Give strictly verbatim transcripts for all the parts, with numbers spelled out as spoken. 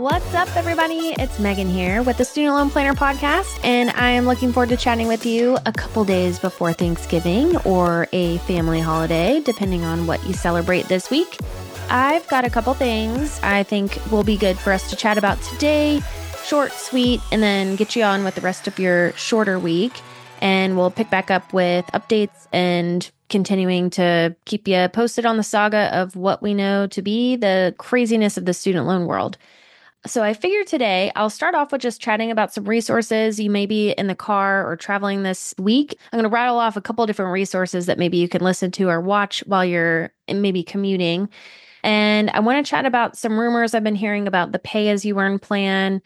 What's up, everybody? It's Megan here with the Student Loan Planner Podcast, and I am looking forward to chatting with you a couple days before Thanksgiving or a family holiday, depending on what you celebrate this week. I've got a couple things I think will be good for us to chat about today, short, sweet, and then get you on with the rest of your shorter week. And we'll pick back up with updates and continuing to keep you posted on the saga of what we know to be the craziness of the student loan world. So I figured today I'll start off with just chatting about some resources. You may be in the car or traveling this week. I'm going to rattle off a couple of different resources that maybe you can listen to or watch while you're maybe commuting. And I want to chat about some rumors I've been hearing about the pay-as-you-earn plan.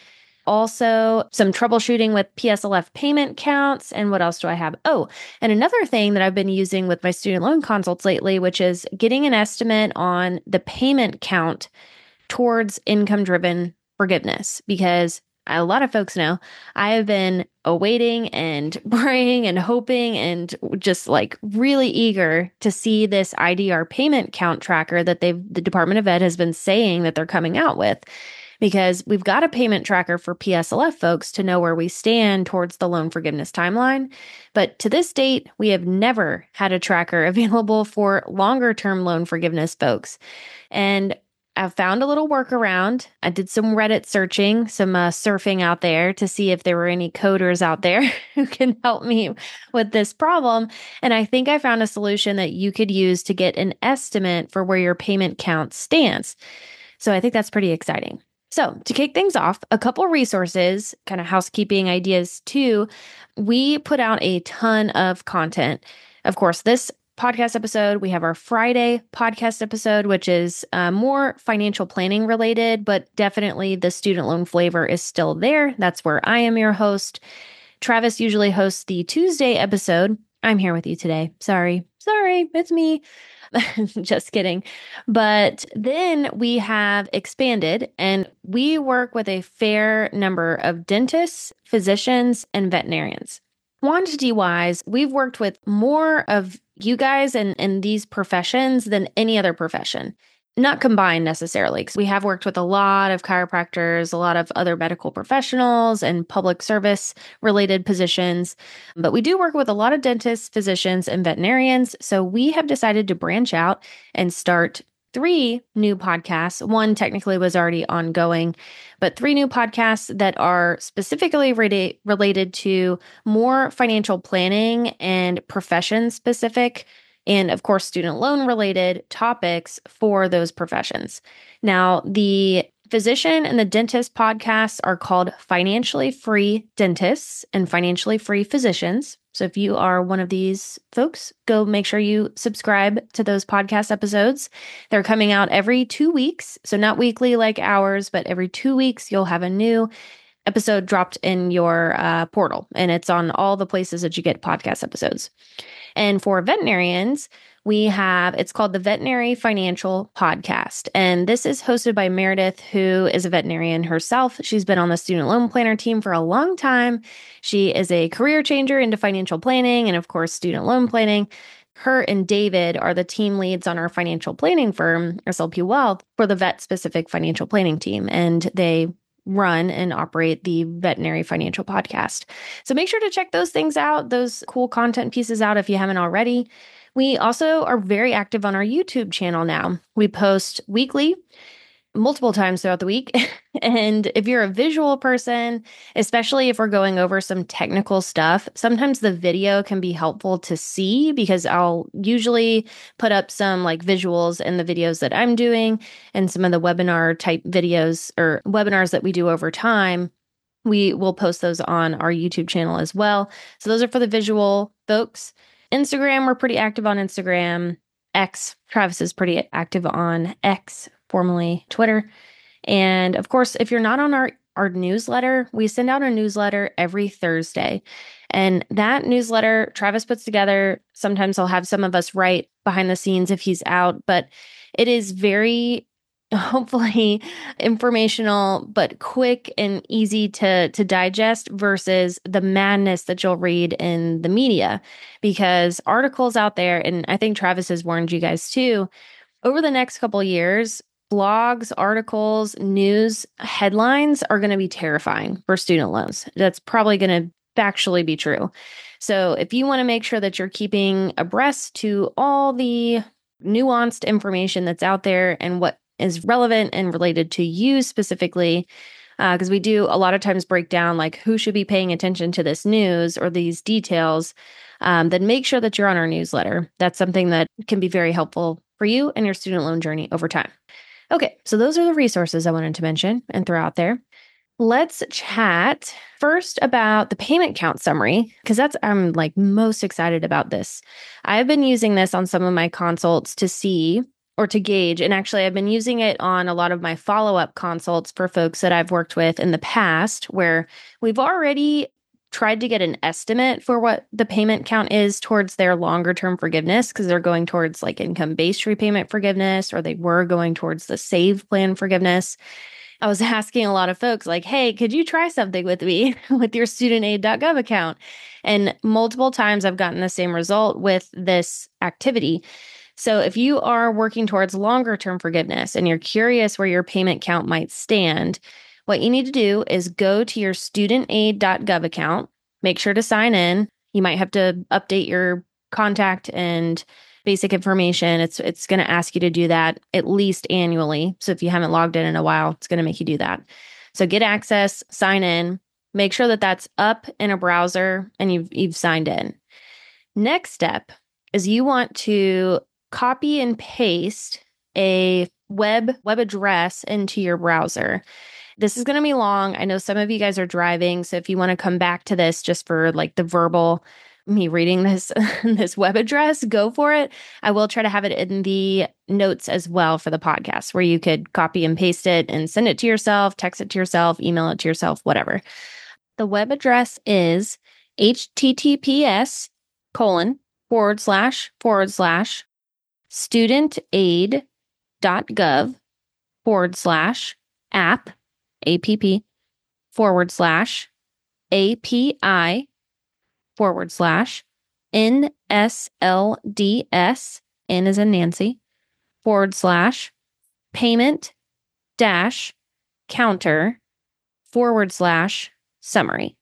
Also, some troubleshooting with P S L F payment counts. And what else do I have? Oh, and another thing that I've been using with my student loan consults lately, which is getting an estimate on the payment count towards income-driven forgiveness. Because a lot of folks know I have been awaiting and praying and hoping and just like really eager to see this I D R payment count tracker that they've the Department of Ed has been saying that they're coming out with. Because we've got a payment tracker for P S L F folks to know where we stand towards the loan forgiveness timeline. But to this date, we have never had a tracker available for longer-term loan forgiveness folks. And I've found a little workaround. I did some Reddit searching, some uh, surfing out there to see if there were any coders out there who can help me with this problem. And I think I found a solution that you could use to get an estimate for where your payment count stands. So I think that's pretty exciting. So to kick things off, a couple resources, kind of housekeeping ideas too. We put out a ton of content. Of course, this podcast episode, we have our Friday podcast episode, which is uh, more financial planning related, but definitely the student loan flavor is still there. That's where I am your host. Travis usually hosts the Tuesday episode. I'm here with you today. Sorry. Sorry, it's me. Just kidding. But then we have expanded and we work with a fair number of dentists, physicians, and veterinarians. Quantity-wise, we've worked with more of you guys and, and these professions than any other profession. Not combined necessarily, because we have worked with a lot of chiropractors, a lot of other medical professionals and public service related positions. But we do work with a lot of dentists, physicians, and veterinarians. So we have decided to branch out and start three new podcasts. One technically was already ongoing, but three new podcasts that are specifically re- related to more financial planning and profession specific and of course, student loan related topics for those professions. Now, the physician and the dentist podcasts are called Financially Free Dentists and Financially Free Physicians. So if you are one of these folks, go make sure you subscribe to those podcast episodes. They're coming out every two weeks. So not weekly like ours, but every two weeks, you'll have a new episode dropped in your uh, portal. And it's on all the places that you get podcast episodes. And for veterinarians, we have, it's called the Veterinary Financial Podcast. And this is hosted by Meredith, who is a veterinarian herself. She's been on the student loan planner team for a long time. She is a career changer into financial planning and, of course, student loan planning. Her and David are the team leads on our financial planning firm, S L P Wealth, for the vet-specific financial planning team. And they run and operate the Veterinary Financial Podcast. So make sure to check those things out, those cool content pieces out if you haven't already. We also are very active on our YouTube channel now. We post weekly, multiple times throughout the week. And if you're a visual person, especially if we're going over some technical stuff, sometimes the video can be helpful to see because I'll usually put up some like visuals in the videos that I'm doing and some of the webinar type videos or webinars that we do over time. We will post those on our YouTube channel as well. So those are for the visual folks. Instagram, we're pretty active on Instagram. X, Travis is pretty active on X, formerly Twitter. And of course, if you're not on our, our newsletter, we send out a newsletter every Thursday. And that newsletter, Travis puts together. Sometimes he'll have some of us write behind the scenes if he's out, but it is very, hopefully informational, but quick and easy to, to digest versus the madness that you'll read in the media. Because articles out there, and I think Travis has warned you guys too, over the next couple of years, blogs, articles, news headlines are going to be terrifying for student loans. That's probably going to factually be true. So if you want to make sure that you're keeping abreast to all the nuanced information that's out there and what is relevant and related to you specifically, because uh, we do a lot of times break down like who should be paying attention to this news or these details, um, then make sure that you're on our newsletter. That's something that can be very helpful for you and your student loan journey over time. Okay, so those are the resources I wanted to mention and throw out there. Let's chat first about the payment count summary, because that's, I'm like most excited about this. I've been using this on some of my consults to see or to gauge, and actually I've been using it on a lot of my follow-up consults for folks that I've worked with in the past, where we've already tried to get an estimate for what the payment count is towards their longer term forgiveness, because they're going towards like income-based repayment forgiveness, or they were going towards the SAVE plan forgiveness. I was asking a lot of folks like, hey, could you try something with me with your student aid dot gov account? And multiple times I've gotten the same result with this activity. So if you are working towards longer term forgiveness and you're curious where your payment count might stand, what you need to do is go to your student aid dot gov account, make sure to sign in. You might have to update your contact and basic information. It's it's going to ask you to do that at least annually. So if you haven't logged in in a while, it's going to make you do that. So get access, sign in, make sure that that's up in a browser and you've you've signed in. Next step is you want to copy and paste a web web address into your browser. This is going to be long. I know some of you guys are driving, so if you want to come back to this just for like the verbal, me reading this this web address, go for it. I will try to have it in the notes as well for the podcast, where you could copy and paste it and send it to yourself, text it to yourself, email it to yourself, whatever. The web address is https colon forward slash forward slash studentaid.gov forward slash app app forward slash API forward slash NSLDS, N as in Nancy, forward slash payment dash counter forward slash summary.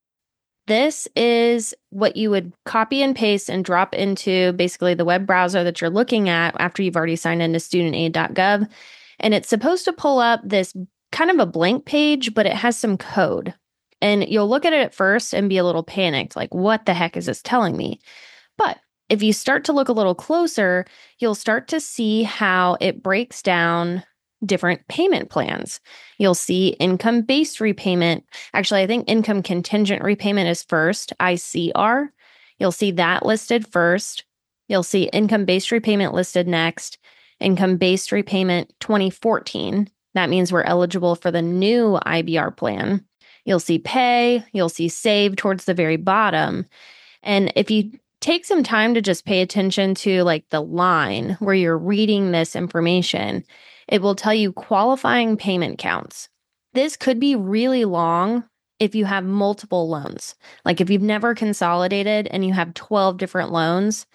This is what you would copy and paste and drop into basically the web browser that you're looking at after you've already signed into student aid dot gov. And it's supposed to pull up this kind of a blank page, but it has some code. And you'll look at it at first and be a little panicked, like, what the heck is this telling me? But if you start to look a little closer, you'll start to see how it breaks down different payment plans. You'll see income-based repayment. Actually, I think income contingent repayment is first, I C R. You'll see that listed first. You'll see income-based repayment listed next. Income-based repayment twenty fourteen. That means we're eligible for the new I B R plan. You'll see pay. You'll see save towards the very bottom. And if you take some time to just pay attention to like the line where you're reading this information, it will tell you qualifying payment counts. This could be really long if you have multiple loans. Like if you've never consolidated and you have twelve different loans,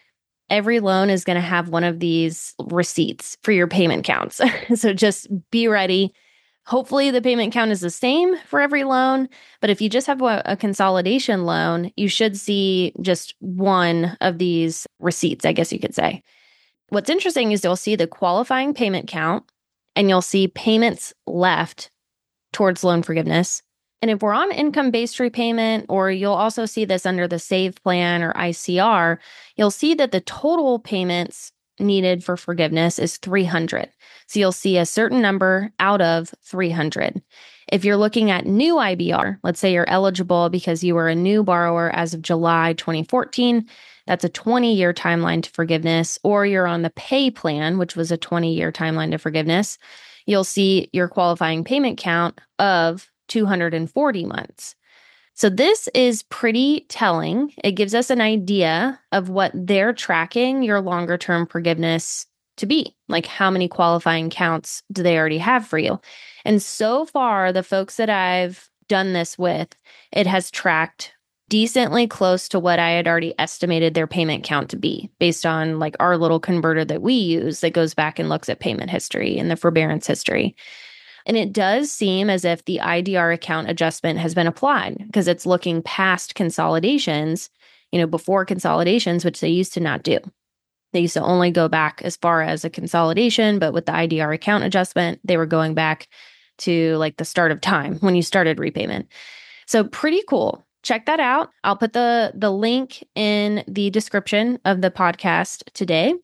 every loan is going to have one of these receipts for your payment counts. So just be ready. Hopefully the payment count is the same for every loan, but if you just have a, a consolidation loan, you should see just one of these receipts, I guess you could say. What's interesting is you'll see the qualifying payment count and you'll see payments left towards loan forgiveness. And if we're on income-based repayment, or you'll also see this under the SAVE plan or I C R, you'll see that the total payments needed for forgiveness is three hundred. So you'll see a certain number out of three hundred. If you're looking at new I B R, let's say you're eligible because you were a new borrower as of July twenty fourteen, that's a twenty-year timeline to forgiveness, or you're on the pay plan, which was a twenty-year timeline to forgiveness, you'll see your qualifying payment count of two hundred forty months. So this is pretty telling. It gives us an idea of what they're tracking your longer term forgiveness to be. Like how many qualifying counts do they already have for you? And so far, the folks that I've done this with, it has tracked decently close to what I had already estimated their payment count to be based on like our little converter that we use that goes back and looks at payment history and the forbearance history. And it does seem as if the I D R account adjustment has been applied because it's looking past consolidations, you know, before consolidations, which they used to not do. They used to only go back as far as a consolidation, but with the I D R account adjustment, they were going back to like the start of time when you started repayment. So pretty cool. Check that out. I'll put the, the link in the description of the podcast today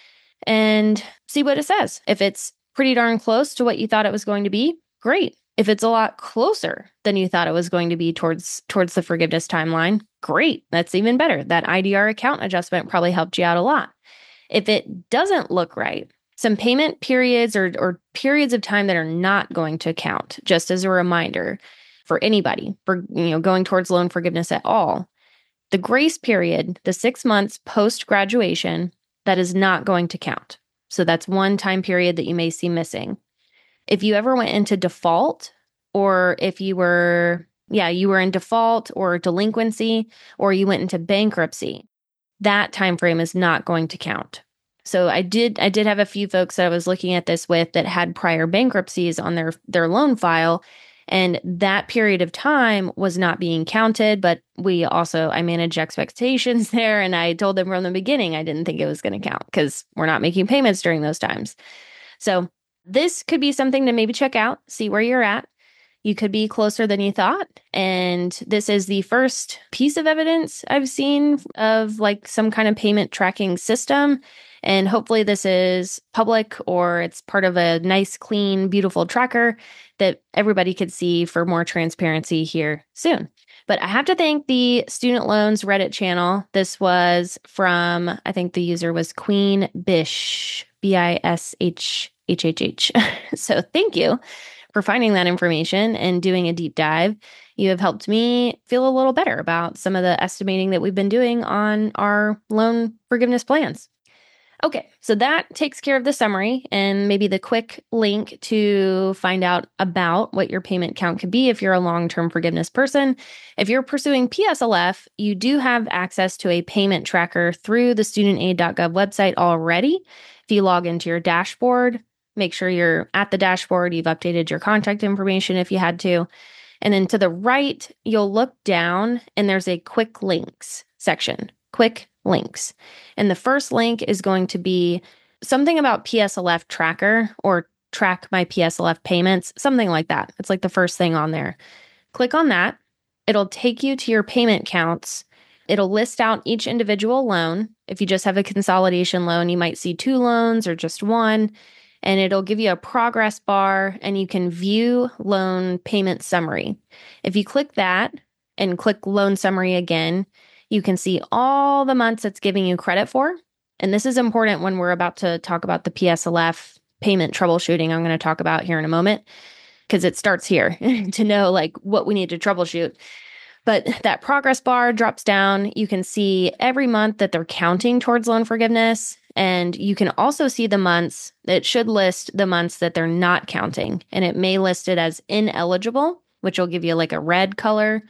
and see what it says. If it's pretty darn close to what you thought it was going to be, great. If it's a lot closer than you thought it was going to be towards towards the forgiveness timeline, great. That's even better. That I D R account adjustment probably helped you out a lot. If it doesn't look right, some payment periods or, or periods of time that are not going to count, just as a reminder for anybody, for you know, going towards loan forgiveness at all, the grace period, the six months post-graduation, that is not going to count. So that's one time period that you may see missing. If you ever went into default, or if you were, yeah, you were in default or delinquency, or you went into bankruptcy, that time frame is not going to count. So I did I did have a few folks that I was looking at this with that had prior bankruptcies on their, their loan file, and that period of time was not being counted, but we also, I managed expectations there, and I told them from the beginning I didn't think it was going to count because we're not making payments during those times. So this could be something to maybe check out, see where you're at. You could be closer than you thought. And this is the first piece of evidence I've seen of like some kind of payment tracking system. And hopefully this is public or it's part of a nice, clean, beautiful tracker that everybody could see for more transparency here soon. But I have to thank the Student Loans Reddit channel. This was from, I think the user was Queen Bish, B I S H H H H. So thank you for finding that information and doing a deep dive. You have helped me feel a little better about some of the estimating that we've been doing on our loan forgiveness plans. Okay, so that takes care of the summary and maybe the quick link to find out about what your payment count could be if you're a long-term forgiveness person. If you're pursuing P S L F, you do have access to a payment tracker through the student aid dot gov website already. If you log into your dashboard, make sure you're at the dashboard, you've updated your contact information if you had to. And then to the right, you'll look down and there's a quick links section, quick links. And the first link is going to be something about P S L F tracker or track my P S L F payments, something like that. It's like the first thing on there. Click on that. It'll take you to your payment counts. It'll list out each individual loan. If you just have a consolidation loan, you might see two loans or just one. And it'll give you a progress bar and you can view loan payment summary. If you click that and click loan summary again, you can see all the months it's giving you credit for. And this is important when we're about to talk about the P S L F payment troubleshooting I'm going to talk about here in a moment, because it starts here to know like what we need to troubleshoot. But that progress bar drops down. You can see every month that they're counting towards loan forgiveness. And you can also see the months. It should list the months that they're not counting. And it may list it as ineligible, which will give you like a red color,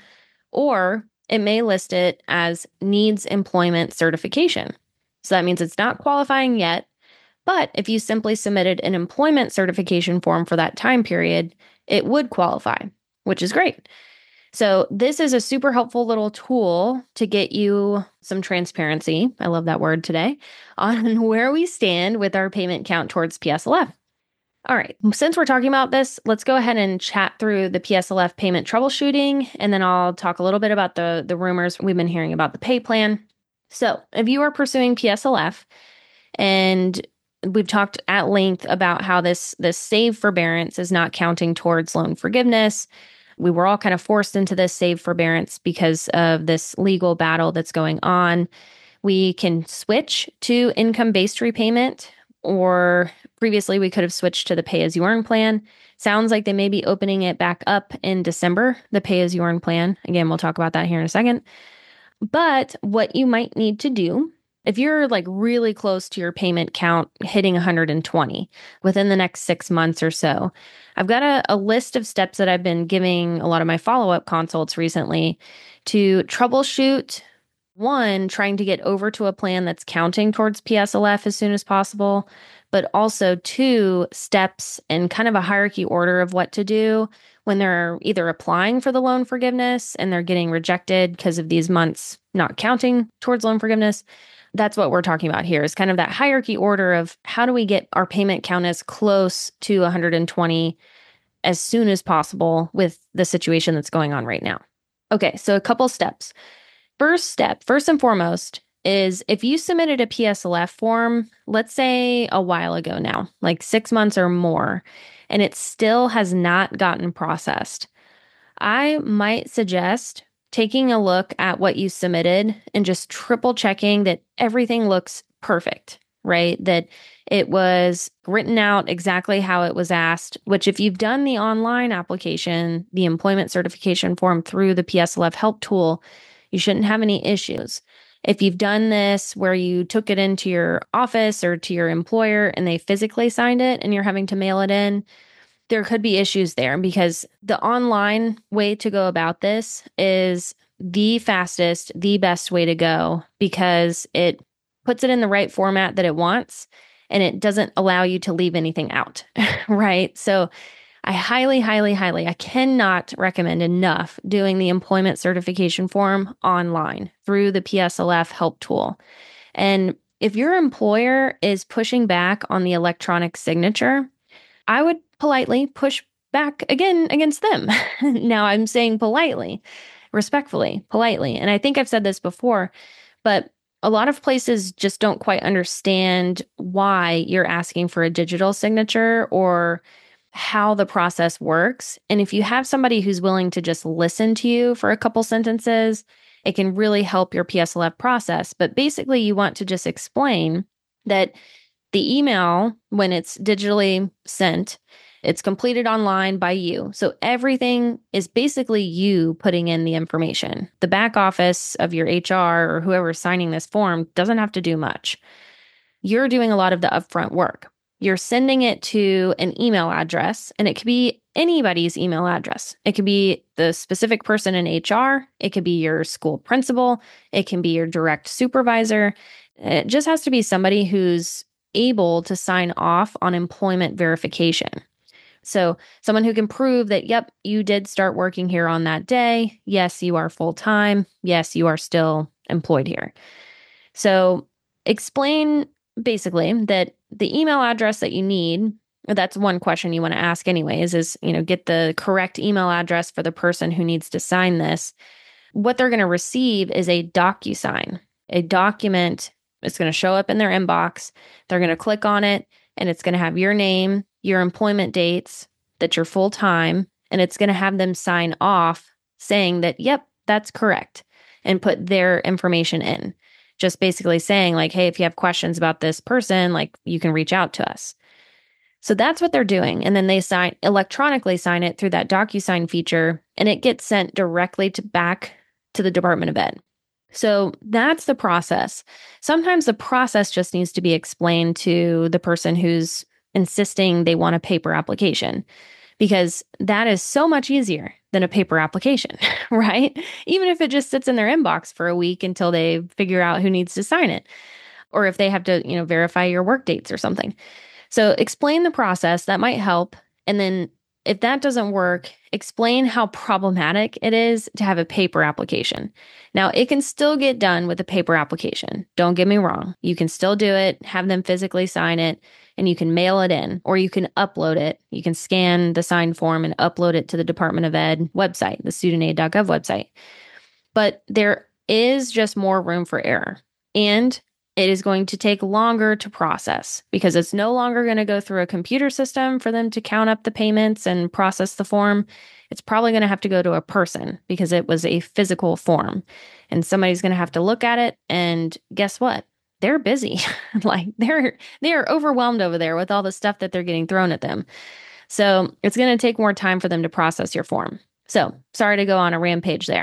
or it may list it as needs employment certification. So that means it's not qualifying yet. But if you simply submitted an employment certification form for that time period, it would qualify, which is great. So this is a super helpful little tool to get you some transparency, I love that word today, on where we stand with our payment count towards P S L F. All right, since we're talking about this, let's go ahead and chat through the P S L F payment troubleshooting, and then I'll talk a little bit about the, the rumors we've been hearing about the pay plan. So if you are pursuing P S L F, and we've talked at length about how this, this save forbearance is not counting towards loan forgiveness. We were all kind of forced into this save forbearance because of this legal battle that's going on. We can switch to income-based repayment, or previously we could have switched to the pay-as-you-earn plan. Sounds like they may be opening it back up in December, the pay-as-you-earn plan. Again, we'll talk about that here in a second. But what you might need to do If you're like really close to your payment count hitting one hundred twenty within the next six months or so, I've got a, a list of steps that I've been giving a lot of my follow-up consults recently to troubleshoot. One, trying to get over to a plan that's counting towards P S L F as soon as possible, but also two, steps and kind of a hierarchy order of what to do when they're either applying for the loan forgiveness and they're getting rejected because of these months not counting towards loan forgiveness. That's what we're talking about here, is kind of that hierarchy order of how do we get our payment count as close to one hundred twenty as soon as possible with the situation that's going on right now. Okay, so a couple steps. First step, first and foremost, is if you submitted a P S L F form, let's say a while ago now, like six months or more, and it still has not gotten processed, I might suggest taking a look at what you submitted and just triple checking that everything looks perfect, right? That it was written out exactly how it was asked, which if you've done the online application, the employment certification form through the P S L F help tool, you shouldn't have any issues. If you've done this where you took it into your office or to your employer and they physically signed it and you're having to mail it in, there could be issues there, because the online way to go about this is the fastest, the best way to go, because it puts it in the right format that it wants and it doesn't allow you to leave anything out, right? So I highly, highly, highly, I cannot recommend enough doing the employment certification form online through the P S L F help tool. And if your employer is pushing back on the electronic signature, I would politely push back again against them. Now I'm saying politely, respectfully, politely. And I think I've said this before, but a lot of places just don't quite understand why you're asking for a digital signature or how the process works. And if you have somebody who's willing to just listen to you for a couple sentences, it can really help your P S L F process. But basically, you want to just explain that the email, when it's digitally sent, it's completed online by you. So everything is basically you putting in the information. The back office of your H R or whoever's signing this form doesn't have to do much. You're doing a lot of the upfront work. You're sending it to an email address, and it could be anybody's email address. It could be the specific person in H R. It could be your school principal. It can be your direct supervisor. It just has to be somebody who's able to sign off on employment verification. So someone who can prove that, yep, you did start working here on that day. Yes, you are full-time. Yes, you are still employed here. So explain basically that the email address that you need, that's one question you want to ask anyways, is, you know, get the correct email address for the person who needs to sign this. What they're going to receive is a DocuSign, a document. It's going to show up in their inbox. They're going to click on it, and it's going to have your name, your employment dates, that you're full-time, and it's going to have them sign off saying that, yep, that's correct, and put their information in. Just basically saying like, hey, if you have questions about this person, like, you can reach out to us. So that's what they're doing. And then they sign electronically sign it through that DocuSign feature, and it gets sent directly to back to the Department of Ed. So that's the process. Sometimes the process just needs to be explained to the person who's insisting they want a paper application, because that is so much easier than a paper application, right? Even if it just sits in their inbox for a week until they figure out who needs to sign it, or if they have to, you know, verify your work dates or something. So explain the process. That might help. And then if that doesn't work, explain how problematic it is to have a paper application. Now, it can still get done with a paper application. Don't get me wrong. You can still do it, have them physically sign it, and you can mail it in, or you can upload it. You can scan the signed form and upload it to the Department of Ed website, the student aid dot gov website. But there is just more room for error. And it is going to take longer to process, because it's no longer going to go through a computer system for them to count up the payments and process the form. It's probably going to have to go to a person, because it was a physical form, and somebody's going to have to look at it. And guess what? They're busy. Like they're, they're overwhelmed over there with all the stuff that they're getting thrown at them. So it's going to take more time for them to process your form. So sorry to go on a rampage there.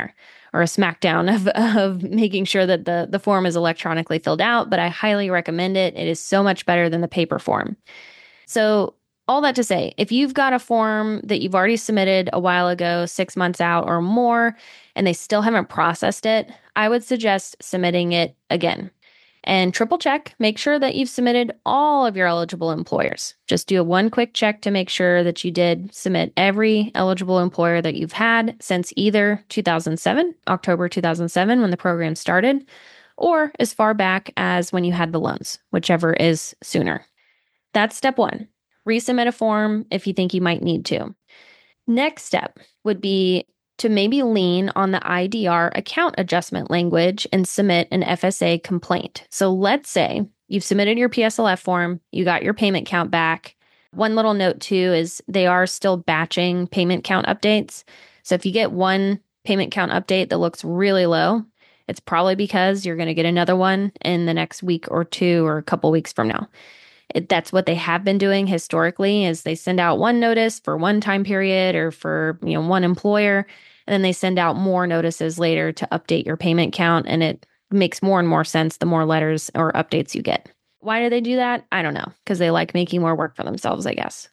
or a smackdown of, of making sure that the, the form is electronically filled out, but I highly recommend it. It is so much better than the paper form. So all that to say, if you've got a form that you've already submitted a while ago, six months out or more, and they still haven't processed it, I would suggest submitting it again. And triple check, make sure that you've submitted all of your eligible employers. Just do a one quick check to make sure that you did submit every eligible employer that you've had since either two thousand seven, October two thousand seven, when the program started, or as far back as when you had the loans, whichever is sooner. That's step one. Resubmit a form if you think you might need to. Next step would be to maybe lean on the I D R account adjustment language and submit an F S A complaint. So let's say you've submitted your P S L F form, you got your payment count back. One little note too is they are still batching payment count updates. So if you get one payment count update that looks really low, it's probably because you're going to get another one in the next week or two or a couple weeks from now. It, that's what they have been doing historically, is they send out one notice for one time period or for, you know, one employer, and then they send out more notices later to update your payment count, and it makes more and more sense the more letters or updates you get. Why do they do that? I don't know, because they like making more work for themselves, I guess.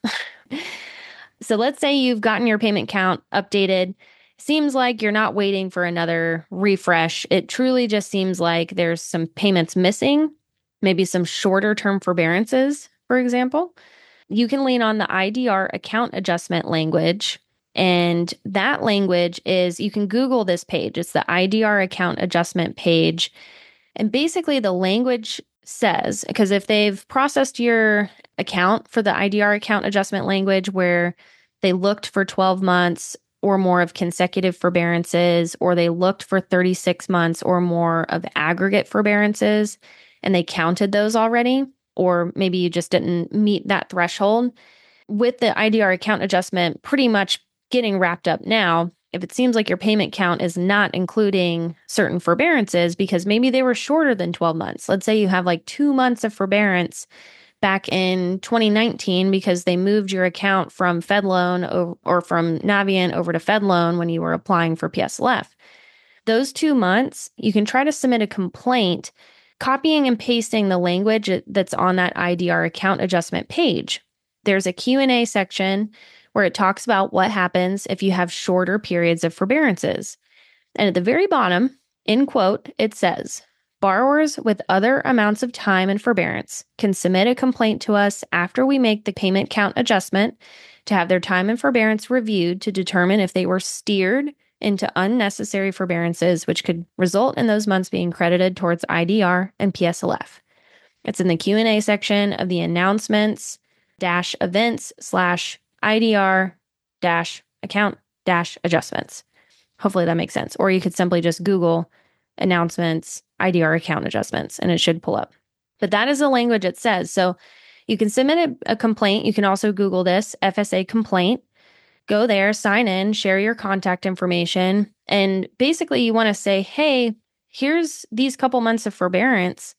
So let's say you've gotten your payment count updated. Seems like you're not waiting for another refresh. It truly just seems like there's some payments missing. Maybe some shorter term forbearances, for example. You can lean on the I D R account adjustment language. And that language is, you can Google this page. It's the I D R account adjustment page. And basically the language says, because if they've processed your account for the I D R account adjustment language where they looked for twelve months or more of consecutive forbearances, or they looked for thirty-six months or more of aggregate forbearances, and they counted those already, or maybe you just didn't meet that threshold. With the I D R account adjustment pretty much getting wrapped up now, if it seems like your payment count is not including certain forbearances because maybe they were shorter than twelve months. Let's say you have like two months of forbearance back in twenty nineteen because they moved your account from FedLoan or from Navient over to FedLoan when you were applying for P S L F. Those two months, you can try to submit a complaint copying and pasting the language that's on that I D R account adjustment page. There's a Q and A section where it talks about what happens if you have shorter periods of forbearances. And at the very bottom, in quote, it says, borrowers with other amounts of time and forbearance can submit a complaint to us after we make the payment count adjustment to have their time and forbearance reviewed to determine if they were steered into unnecessary forbearances, which could result in those months being credited towards I D R and P S L F. It's in the Q and A section of the announcements dash events slash I D R dash account dash adjustments. Hopefully that makes sense. Or you could simply just Google announcements, I D R account adjustments, and it should pull up. But that is the language it says. So you can submit a, a complaint. You can also Google this, F S A complaint. Go there, sign in, share your contact information. And basically you want to say, hey, here's these couple months of forbearance.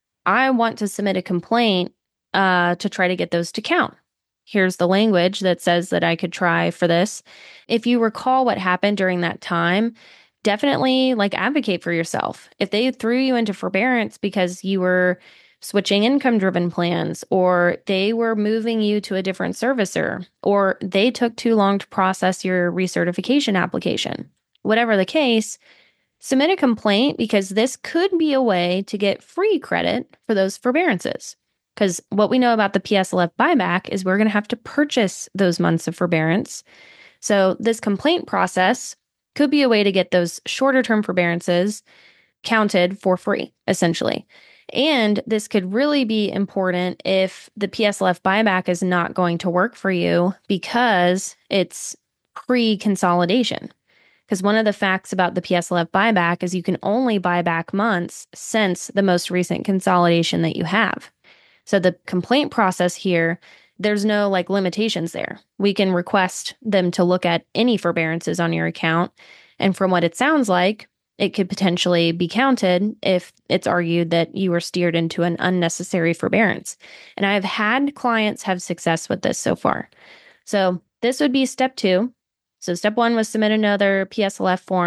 I want to submit a complaint uh, to try to get those to count. Here's the language that says that I could try for this. If you recall what happened during that time, definitely like advocate for yourself. If they threw you into forbearance because you were switching income-driven plans, or they were moving you to a different servicer, or they took too long to process your recertification application. Whatever the case, submit a complaint because this could be a way to get free credit for those forbearances. Because what we know about the P S L F buyback is we're going to have to purchase those months of forbearance. So this complaint process could be a way to get those shorter term forbearances counted for free, essentially. And this could really be important if the P S L F buyback is not going to work for you because it's pre-consolidation. Because one of the facts about the P S L F buyback is you can only buy back months since the most recent consolidation that you have. So the complaint process here, there's no like limitations there. We can request them to look at any forbearances on your account. And from what it sounds like, it could potentially be counted if it's argued that you were steered into an unnecessary forbearance. And I've had clients have success with this so far. So this would be step two. So step one was submit another P S L F form.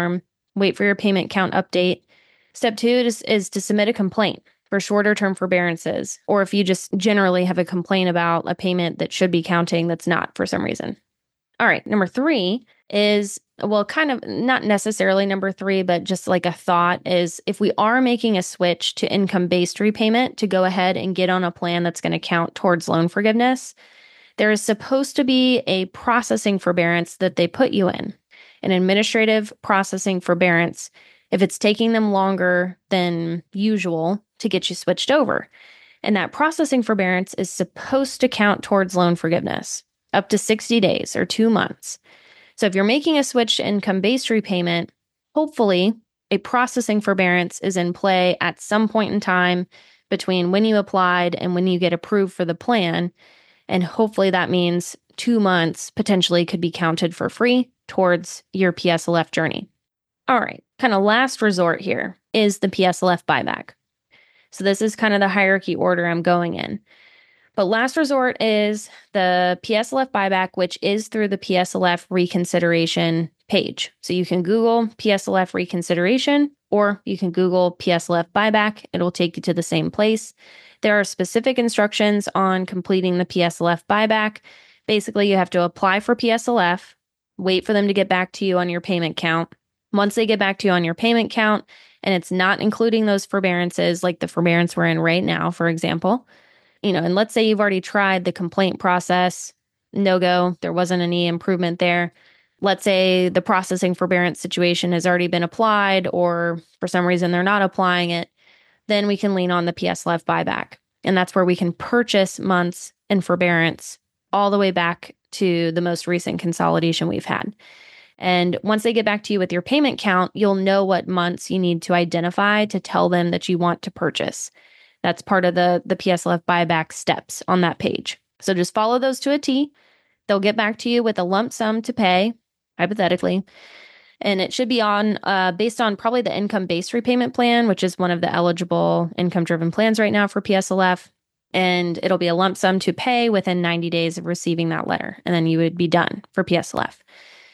wait for your payment count update. Step two is, is to submit a complaint for shorter term forbearances, or if you just generally have a complaint about a payment that should be counting that's not for some reason. All right, number three is, well, kind of not necessarily number three, but just like a thought is if we are making a switch to income-based repayment to go ahead and get on a plan that's going to count towards loan forgiveness, there is supposed to be a processing forbearance that they put you in, an administrative processing forbearance, if it's taking them longer than usual to get you switched over. And that processing forbearance is supposed to count towards loan forgiveness up to sixty days or two months. So if you're making a switch to income-based repayment, hopefully a processing forbearance is in play at some point in time between when you applied and when you get approved for the plan. And hopefully that means two months potentially could be counted for free towards your P S L F journey. All right, kind of last resort here is the P S L F buyback. So this is kind of the hierarchy order I'm going in. But last resort is the P S L F buyback, which is through the P S L F reconsideration page. So you can Google P S L F reconsideration, or you can Google P S L F buyback. It'll take you to the same place. There are specific instructions on completing the P S L F buyback. Basically, you have to apply for P S L F, wait for them to get back to you on your payment count. Once they get back to you on your payment count, and it's not including those forbearances, like the forbearance we're in right now, for example, you know, and let's say you've already tried the complaint process, no go, there wasn't any improvement there. Let's say the processing forbearance situation has already been applied, or for some reason they're not applying it, then we can lean on the P S L F buyback. And that's where we can purchase months in forbearance all the way back to the most recent consolidation we've had. And once they get back to you with your payment count, you'll know what months you need to identify to tell them that you want to purchase. That's part of the, the P S L F buyback steps on that page. So just follow those to a T. They'll get back to you with a lump sum to pay, hypothetically. And it should be on uh, based on probably the income-based repayment plan, which is one of the eligible income-driven plans right now for P S L F. And it'll be a lump sum to pay within ninety days of receiving that letter. And then you would be done for P S L F.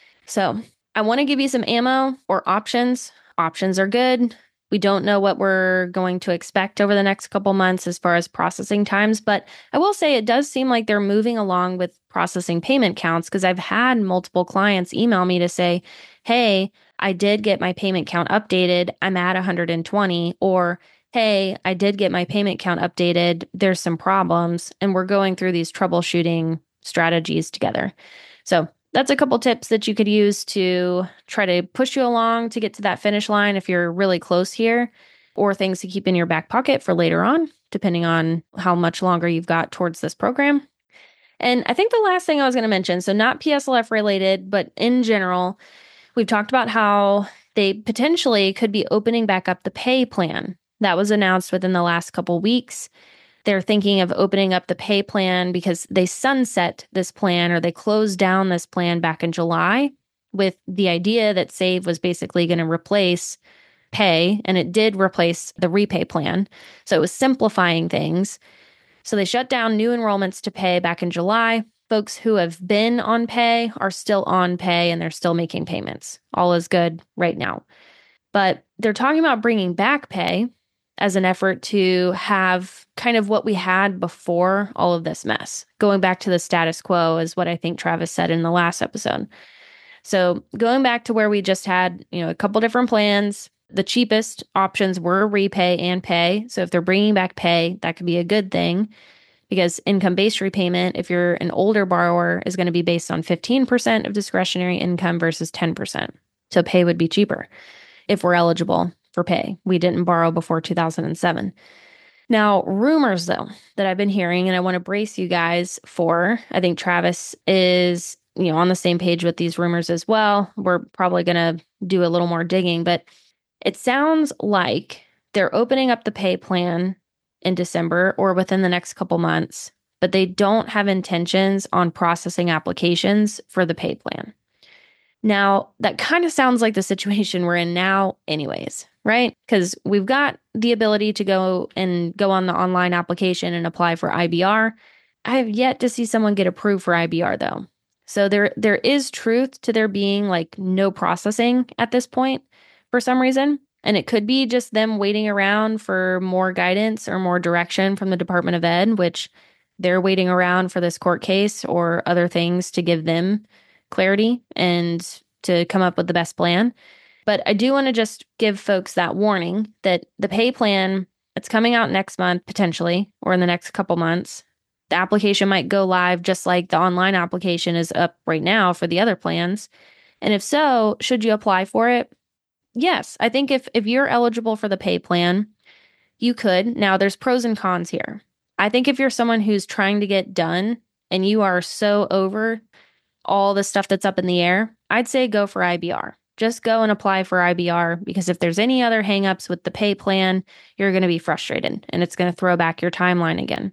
So I want to give you some ammo or options. Options are good. We don't know what we're going to expect over the next couple months as far as processing times, but I will say it does seem like they're moving along with processing payment counts, because I've had multiple clients email me to say, hey, I did get my payment count updated. I'm at one hundred twenty, or hey, I did get my payment count updated. There's some problems, and we're going through these troubleshooting strategies together. So that's a couple tips that you could use to try to push you along to get to that finish line if you're really close here, or things to keep in your back pocket for later on, depending on how much longer you've got towards this program. And I think the last thing I was going to mention, so not P S L F related, but in general, we've talked about how they potentially could be opening back up the pay plan. That was announced within the last couple weeks. They're thinking of opening up the pay plan because they sunset this plan, or they closed down this plan back in July with the idea that Save was basically going to replace pay, and it did replace the repay plan. So it was simplifying things. So they shut down new enrollments to pay back in July. Folks who have been on pay are still on pay, and they're still making payments. All is good right now. But they're talking about bringing back pay as an effort to have kind of what we had before all of this mess. Going back to the status quo is what I think Travis said in the last episode. So going back to where we just had, you know, a couple different plans, the cheapest options were repay and pay. So if they're bringing back pay, that could be a good thing, because income-based repayment, if you're an older borrower, is going to be based on fifteen percent of discretionary income versus ten percent. So pay would be cheaper if we're eligible for pay. We didn't borrow before two thousand seven. Now, rumors, though, that I've been hearing, and I want to brace you guys for, I think Travis is, you know, on the same page with these rumors as well. We're probably going to do a little more digging, but it sounds like they're opening up the pay plan in December or within the next couple months, but they don't have intentions on processing applications for the pay plan. Now, that kind of sounds like the situation we're in now anyways, right? Because we've got the ability to go and go on the online application and apply for I B R. I have yet to see someone get approved for I B R, though. So there, there is truth to there being like no processing at this point for some reason. And it could be just them waiting around for more guidance or more direction from the Department of Ed, which they're waiting around for this court case or other things to give them clarity and to come up with the best plan. But I do want to just give folks that warning that the pay plan, it's coming out next month, potentially, or in the next couple months. The application might go live just like the online application is up right now for the other plans. And if so, should you apply for it? Yes, I think if, if you're eligible for the pay plan, you could. Now, there's pros and cons here. I think if you're someone who's trying to get done and you are so over all the stuff that's up in the air, I'd say go for I B R. Just go and apply for I B R, because if there's any other hangups with the pay plan, you're going to be frustrated and it's going to throw back your timeline again.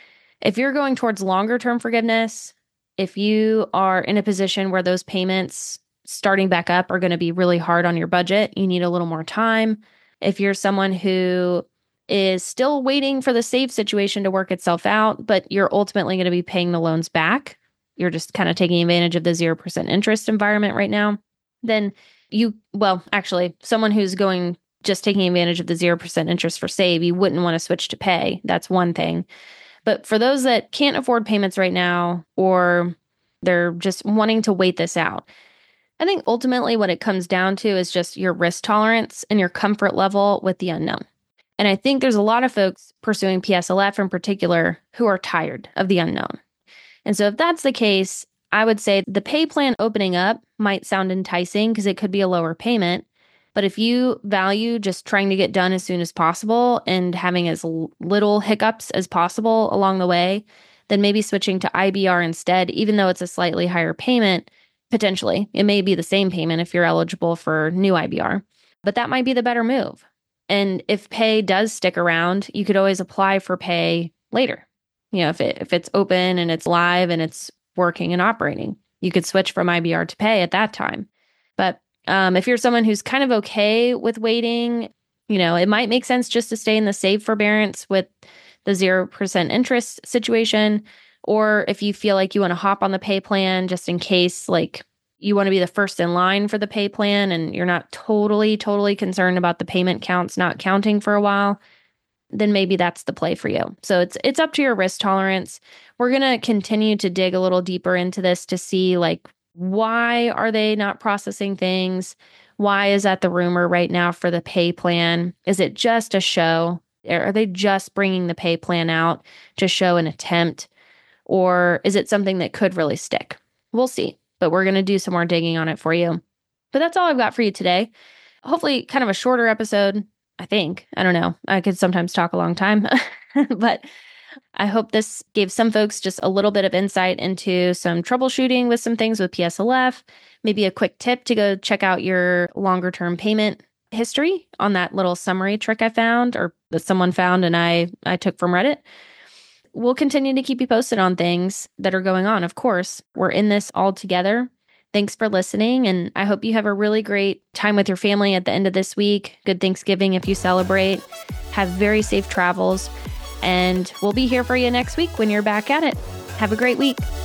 If you're going towards longer term forgiveness, if you are in a position where those payments starting back up are going to be really hard on your budget, you need a little more time. If you're someone who is still waiting for the SAVE situation to work itself out, but you're ultimately going to be paying the loans back, you're just kind of taking advantage of the zero percent interest environment right now, then you, well, actually, someone who's going just taking advantage of the zero percent interest for SAVE, you wouldn't want to switch to pay. That's one thing. But for those that can't afford payments right now, or they're just wanting to wait this out, I think ultimately what it comes down to is just your risk tolerance and your comfort level with the unknown. And I think there's a lot of folks pursuing P S L F in particular who are tired of the unknown. And so if that's the case, I would say the pay plan opening up might sound enticing because it could be a lower payment. But if you value just trying to get done as soon as possible and having as little hiccups as possible along the way, then maybe switching to I B R instead, even though it's a slightly higher payment. Potentially, it may be the same payment if you're eligible for new I B R, but that might be the better move. And if pay does stick around, you could always apply for pay later. You know, if it if it's open and it's live and it's working and operating, you could switch from I B R to pay at that time. But um, if you're someone who's kind of okay with waiting, you know, it might make sense just to stay in the SAVE forbearance with the zero percent interest situation. Or if you feel like you want to hop on the pay plan just in case, like you want to be the first in line for the pay plan and you're not totally, totally concerned about the payment counts not counting for a while, then maybe that's the play for you. So it's it's up to your risk tolerance. We're going to continue to dig a little deeper into this to see, like, why are they not processing things? Why is that the rumor right now for the pay plan? Is it just a show? Are they just bringing the pay plan out to show an attempt? Or is it something that could really stick? We'll see, but we're going to do some more digging on it for you. But that's all I've got for you today. Hopefully kind of a shorter episode, I think. I don't know. I could sometimes talk a long time, but I hope this gave some folks just a little bit of insight into some troubleshooting with some things with P S L F, maybe a quick tip to go check out your longer term payment history on that little summary trick I found, or that someone found and I, I took from Reddit. We'll continue to keep you posted on things that are going on. Of course, we're in this all together. Thanks for listening, and I hope you have a really great time with your family at the end of this week. Good Thanksgiving if you celebrate. Have very safe travels, and we'll be here for you next week when you're back at it. Have a great week.